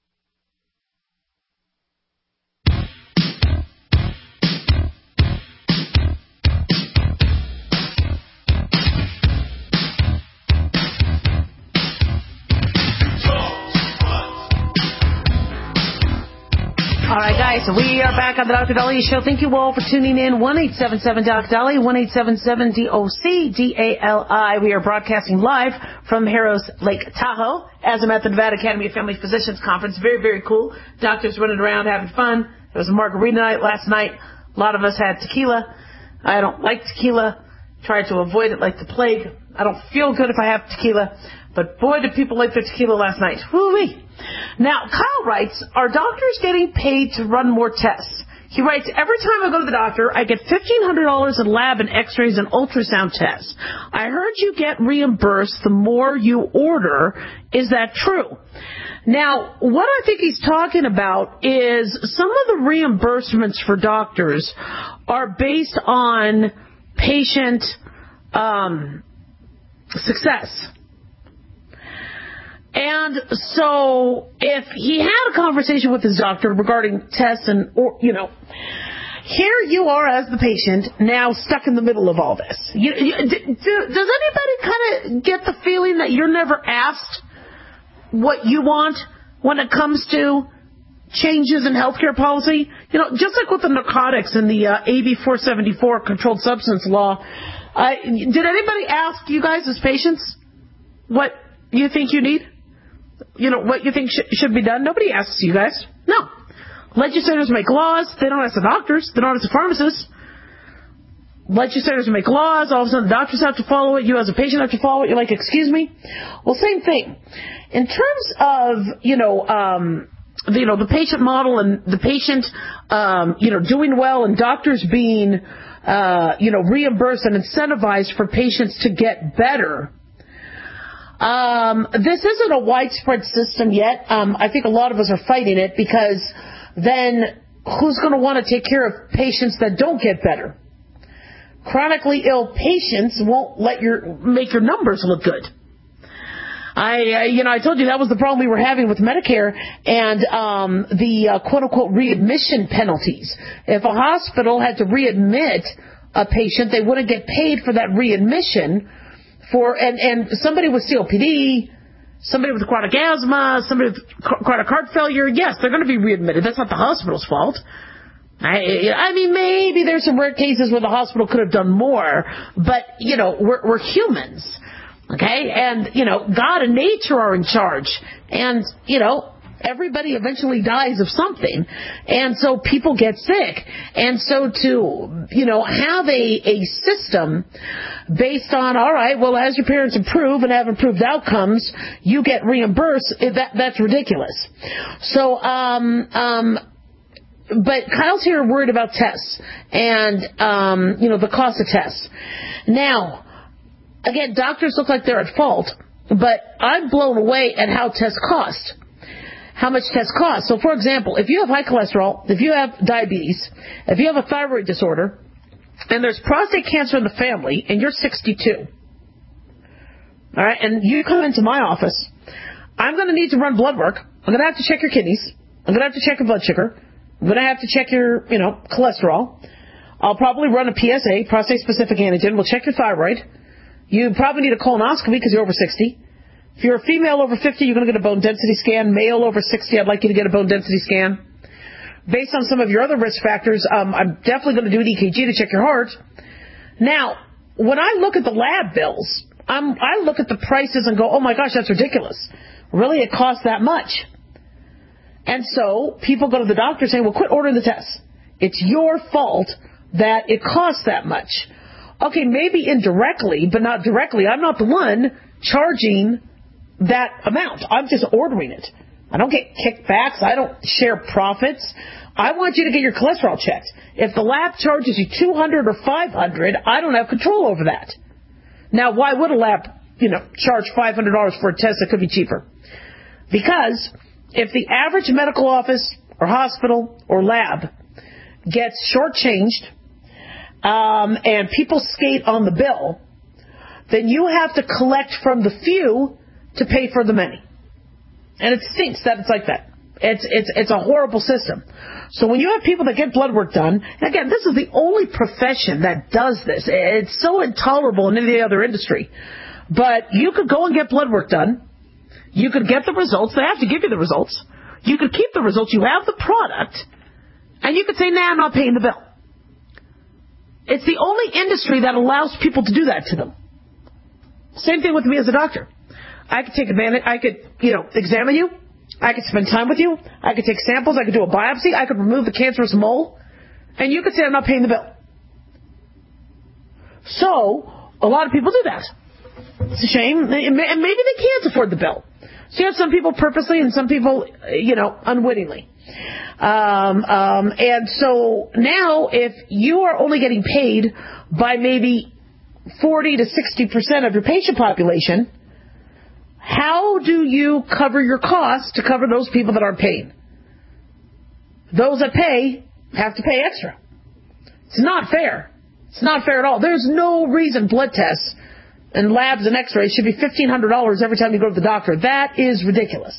All right, guys, so we are back on the Doctor Dahlia Show. Thank you all for tuning in. one eight seven seven D O C Dahlia, one eight seven seven D O C D A L I. We are broadcasting live from Harrah's Lake Tahoe as I'm at the Nevada Academy of Family Physicians Conference. Very, very cool. Doctors running around having fun. It was a margarita night last night. A lot of us had tequila. I don't like tequila. Try to avoid it like the plague. I don't feel good if I have tequila. But boy, did people like their tequila last night. Woo-wee. Now, Kyle writes, are doctors getting paid to run more tests? He writes, every time I go to the doctor, I get fifteen hundred dollars in lab and x-rays and ultrasound tests. I heard you get reimbursed the more you order. Is that true? Now, what I think he's talking about is some of the reimbursements for doctors are based on patient um, success. And so if he had a conversation with his doctor regarding tests and, or, you know, here you are as the patient now stuck in the middle of all this. You, you, do, does anybody kind of get the feeling that you're never asked what you want when it comes to changes in healthcare policy? You know, just like with the narcotics and the uh, A B four seventy-four controlled substance law, uh, did anybody ask you guys as patients what you think you need? You know, what you think sh- should be done? Nobody asks you guys. No. Legislators make laws. They don't ask the doctors. They don't ask the pharmacists. Legislators make laws. All of a sudden, the doctors have to follow it. You as a patient have to follow it. You're like, excuse me? Well, same thing. In terms of, you know, um, the, you know, the patient model and the patient, um, you know, doing well and doctors being, uh, you know, reimbursed and incentivized for patients to get better, Um, this isn't a widespread system yet. Um, I think a lot of us are fighting it because then who's going to want to take care of patients that don't get better? Chronically ill patients won't let your make your numbers look good. I, I, you know, I told you that was the problem we were having with Medicare and um, the uh, quote-unquote readmission penalties. If a hospital had to readmit a patient, they wouldn't get paid for that readmission. For and, and somebody with C O P D, somebody with chronic asthma, somebody with chronic heart failure, yes, they're going to be readmitted. That's not the hospital's fault. I, I mean, maybe there's some rare cases where the hospital could have done more, but, you know, we're, we're humans, okay? And, you know, God and nature are in charge. And, you know, everybody eventually dies of something. And so people get sick. And so to, you know, have a, a system based on, all right, well, as your parents improve and have improved outcomes, you get reimbursed, that, that's ridiculous. So, um, um, but Kyle's here worried about tests and, um, you know, the cost of tests. Now, again, doctors look like they're at fault, but I'm blown away at how tests cost. How much tests cost. So, for example, if you have high cholesterol, if you have diabetes, if you have a thyroid disorder, and there's prostate cancer in the family, and you're sixty-two, all right, and you come into my office, I'm going to need to run blood work. I'm going to have to check your kidneys. I'm going to have to check your blood sugar. I'm going to have to check your, you know, cholesterol. I'll probably run a P S A, prostate-specific antigen. We'll check your thyroid. You probably need a colonoscopy because you're over sixty. If you're a female over fifty, you're going to get a bone density scan. Male over sixty, I'd like you to get a bone density scan. Based on some of your other risk factors, um, I'm definitely going to do an E K G to check your heart. Now, when I look at the lab bills, I'm, I look at the prices and go, oh my gosh, that's ridiculous. Really, it costs that much. And so people go to the doctor saying, well, quit ordering the tests. It's your fault that it costs that much. Okay, maybe indirectly, but not directly. I'm not the one charging that amount. I'm just ordering it. I don't get kickbacks. I don't share profits. I want you to get your cholesterol checked. If the lab charges you two hundred dollars or five hundred dollars, I don't have control over that. Now, why would a lab, you know, charge five hundred dollars for a test that could be cheaper? Because if the average medical office or hospital or lab gets shortchanged um, and people skate on the bill, then you have to collect from the few to pay for the many. And it stinks that it's like that. It's it's it's a horrible system. So when you have people that get blood work done, and again, this is the only profession that does this. It's so intolerable in any other industry. But you could go and get blood work done. You could get the results. They have to give you the results. You could keep the results. You have the product. And you could say, nah, I'm not paying the bill. It's the only industry that allows people to do that to them. Same thing with me as a doctor. I could take advantage. I could, you know, examine you. I could spend time with you. I could take samples. I could do a biopsy. I could remove the cancerous mole. And you could say, I'm not paying the bill. So, a lot of people do that. It's a shame. And maybe they can't afford the bill. So you have some people purposely and some people, you know, unwittingly. Um, um, and so now if you are only getting paid by maybe forty to sixty percent of your patient population, how do you cover your costs to cover those people that aren't paying? Those that pay have to pay extra. It's not fair. It's not fair at all. There's no reason blood tests and labs and x-rays should be fifteen hundred dollars every time you go to the doctor. That is ridiculous.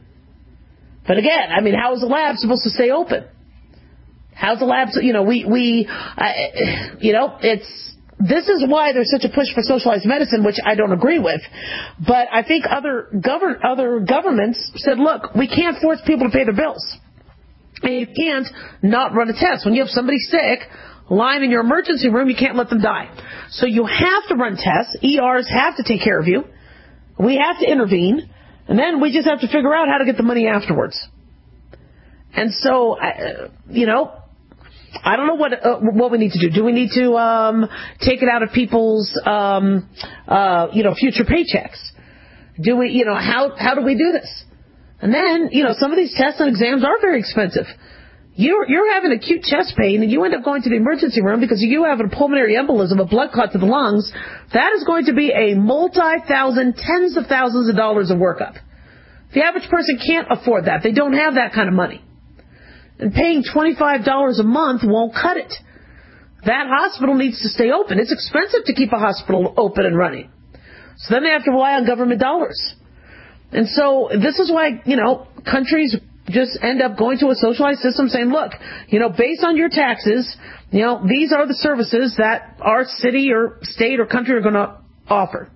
But again, I mean, how is the lab supposed to stay open? How's the lab, you know, we, we, uh, you know, it's, this is why there's such a push for socialized medicine, which I don't agree with. But I think other govern, other governments said, look, we can't force people to pay their bills. And you can't not run a test. When you have somebody sick lying in your emergency room, you can't let them die. So you have to run tests. E Rs have to take care of you. We have to intervene. And then we just have to figure out how to get the money afterwards. And so, uh, you know, I don't know what uh, what we need to do. Do we need to um, take it out of people's, um, uh, you know, future paychecks? Do we, you know, how how do we do this? And then, you know, some of these tests and exams are very expensive. You're, you're having acute chest pain and you end up going to the emergency room because you have a pulmonary embolism, a blood clot to the lungs. That is going to be a multi-thousand, tens of thousands of dollars of workup. The average person can't afford that. They don't have that kind of money. And paying twenty-five dollars a month won't cut it. That hospital needs to stay open. It's expensive to keep a hospital open and running. So then they have to rely on government dollars. And so this is why, you know, countries just end up going to a socialized system saying, look, you know, based on your taxes, you know, these are the services that our city or state or country are going to offer.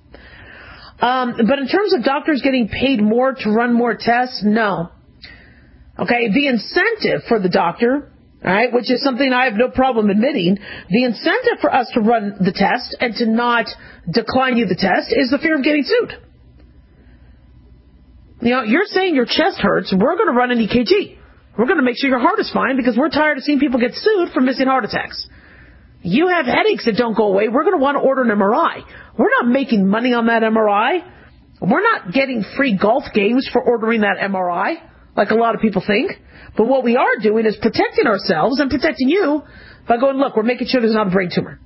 Um, but in terms of doctors getting paid more to run more tests, no. Okay, the incentive for the doctor, all right, which is something I have no problem admitting, the incentive for us to run the test and to not decline you the test is the fear of getting sued. You know, you're saying your chest hurts, we're going to run an E K G. We're going to make sure your heart is fine because we're tired of seeing people get sued for missing heart attacks. You have headaches that don't go away, we're going to want to order an M R I. We're not making money on that M R I. We're not getting free golf games for ordering that M R I, like a lot of people think. But what we are doing is protecting ourselves and protecting you by going, look, we're making sure there's not a brain tumor.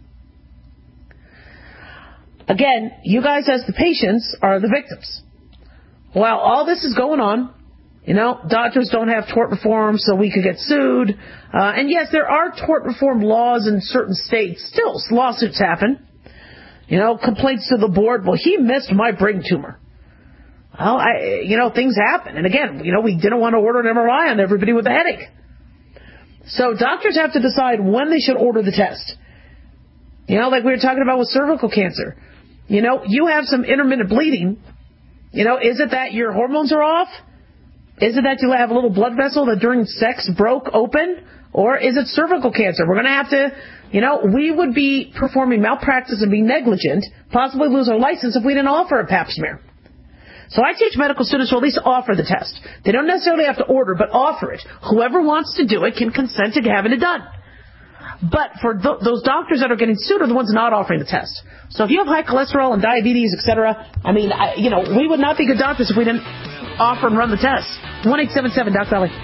Again, you guys as the patients are the victims. While all this is going on, you know, doctors don't have tort reform, so we could get sued. Uh, and yes, there are tort reform laws in certain states. Still, lawsuits happen. You know, complaints to the board. Well, he missed my brain tumor. Well, I, you know, things happen. And again, you know, we didn't want to order an M R I on everybody with a headache. So doctors have to decide when they should order the test. You know, like we were talking about with cervical cancer. You know, you have some intermittent bleeding. You know, is it that your hormones are off? Is it that you have a little blood vessel that during sex broke open? Or is it cervical cancer? We're going to have to, you know, we would be performing malpractice and being negligent, possibly lose our license if we didn't offer a pap smear. So I teach medical students to at least offer the test. They don't necessarily have to order, but offer it. Whoever wants to do it can consent to having it done. But for th- those doctors that are getting sued are the ones not offering the test. So if you have high cholesterol and diabetes, et cetera, I mean, I, you know, we would not be good doctors if we didn't offer and run the test. one eight seven seven, Doctor Ali.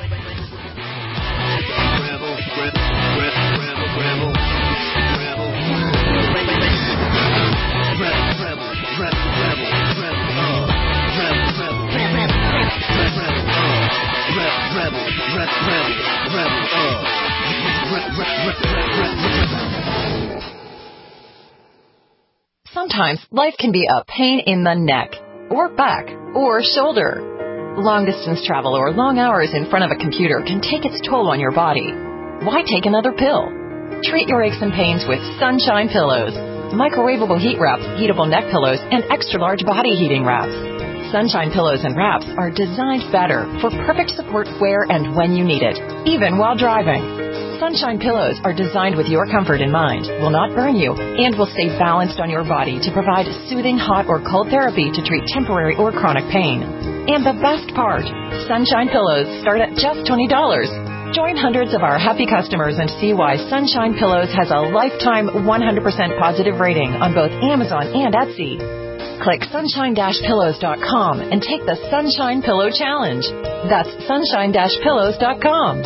Sometimes life can be a pain in the neck, or back, or shoulder. Long-distance travel or long hours in front of a computer can take its toll on your body. Why take another pill? Treat your aches and pains with Sunshine Pillows. Microwavable heat wraps, heatable neck pillows, and extra-large body heating wraps. Sunshine Pillows and wraps are designed better for perfect support where and when you need it, even while driving. Sunshine Pillows are designed with your comfort in mind, will not burn you, and will stay balanced on your body to provide soothing hot or cold therapy to treat temporary or chronic pain. And the best part, Sunshine Pillows start at just twenty dollars. Join hundreds of our happy customers and see why Sunshine Pillows has a lifetime one hundred percent positive rating on both Amazon and Etsy. click sunshine dash pillows dot com and take the Sunshine Pillow Challenge. That's sunshine dash pillows dot com.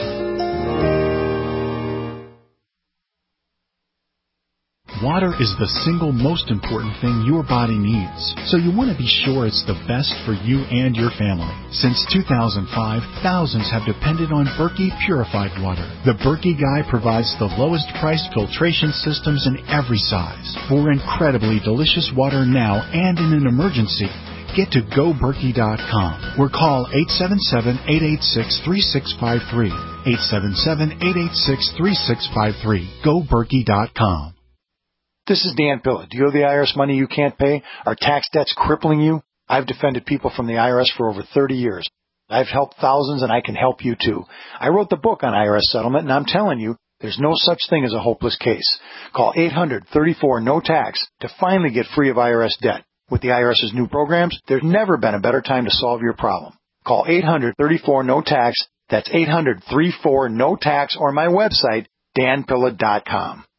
Water is the single most important thing your body needs, so you want to be sure it's the best for you and your family. Since two thousand five, thousands have depended on Berkey purified water. The Berkey Guy provides the lowest priced filtration systems in every size for incredibly delicious water now and in an emergency. Get to go berkey dot com or call eight seven seven, eight eight six, three six five three. eight seven seven, eight eight six, three six five three. go berkey dot com. This is Dan Pilla. Do you owe the I R S money you can't pay? Are tax debts crippling you? I've defended people from the I R S for over thirty years. I've helped thousands, and I can help you too. I wrote the book on I R S settlement, and I'm telling you, there's no such thing as a hopeless case. Call eight hundred, thirty-four, no tax to finally get free of I R S debt. With the IRS's new programs, there's never been a better time to solve your problem. Call eight hundred, thirty-four, no tax. That's eight hundred, thirty-four, no tax, or my website, dan pilla dot com.